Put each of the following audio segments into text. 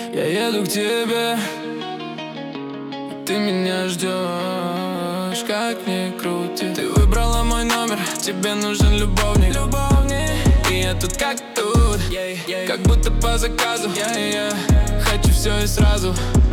Я еду к тебе, ты меня ждешь, как ни крути. Ты выбрала мой номер, тебе нужен любовник. И я тут как тут, как будто по заказу. Хочу все и сразу.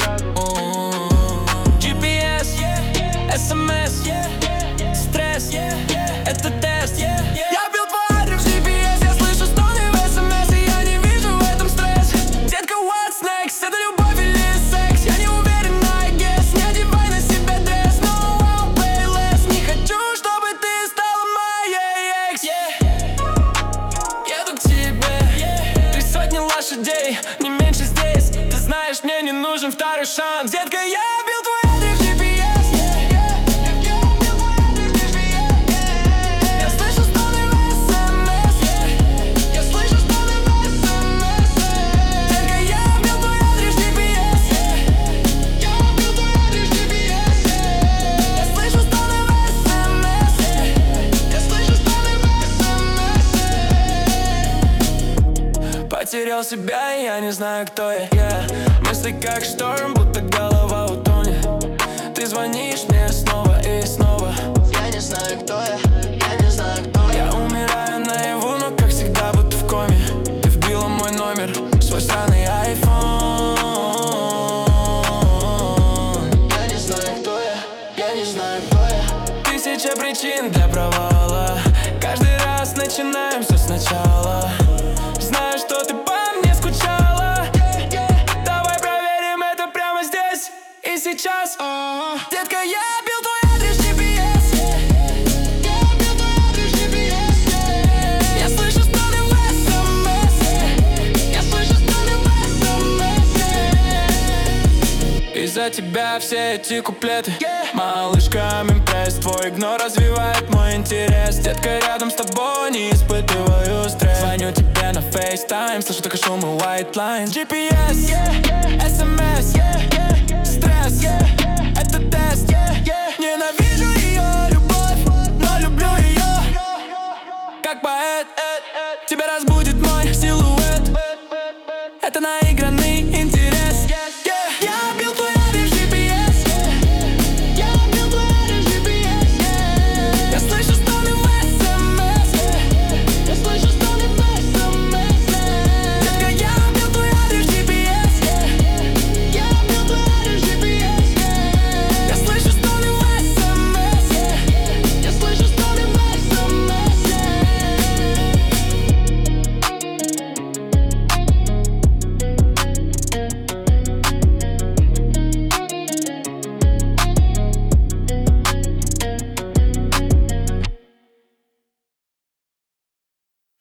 GPS, SMS, стресс, это тест. Я бил твой адрес в GPS, я слышу стоны в SMS, и я не вижу в этом стресс. Детка, what's next? Это любовь или секс? Я не уверен, I guess. Не одевай на себя дресс, no, I'll play less. Не хочу, чтобы ты стала моей экс. Еду к тебе, 3 сотни лошадей, не меньше здесь. Ты знаешь, мне не нужен второй шанс. Детка, я бил твой адрес в GPS. Я слышу стоны в SMS. Я слышу стоны в SMS. Детка, я бил твой адрес в GPS. Я бил твой адрес в GPS. Я слышу стоны в SMS. Я слышу стоны в SMS. Потерял себя, и я не знаю, кто я. Мысли как шторм, будто голова утонет. Ты звонишь мне снова и снова. Я не знаю, кто я не знаю, кто я. Я умираю наяву, но как всегда будто в коме. Ты вбила мой номер, свой странный iPhone. Я не знаю, кто я не знаю, кто я. Тысяча причин для провала. Каждый раз начинаем все сначала. Знаю, что ты по мне скучала. Давай проверим это прямо здесь и сейчас. Детка, я бил твой адрес в GPS. Я бил твой адрес в GPS. Я слышу стоны в SMS. Я слышу стоны в SMS. Из-за тебя все эти куплеты. Малышка, импресс, твой игнор развивает мой интерес. Детка, рядом с тобой не испытываю стресс. Звоню тебе на FaceTime, слышу только шум и white line. GPS, SMS, стресс, это тест. Ненавижу ее любовь, но люблю ее. Как поэт, тебя разбудит.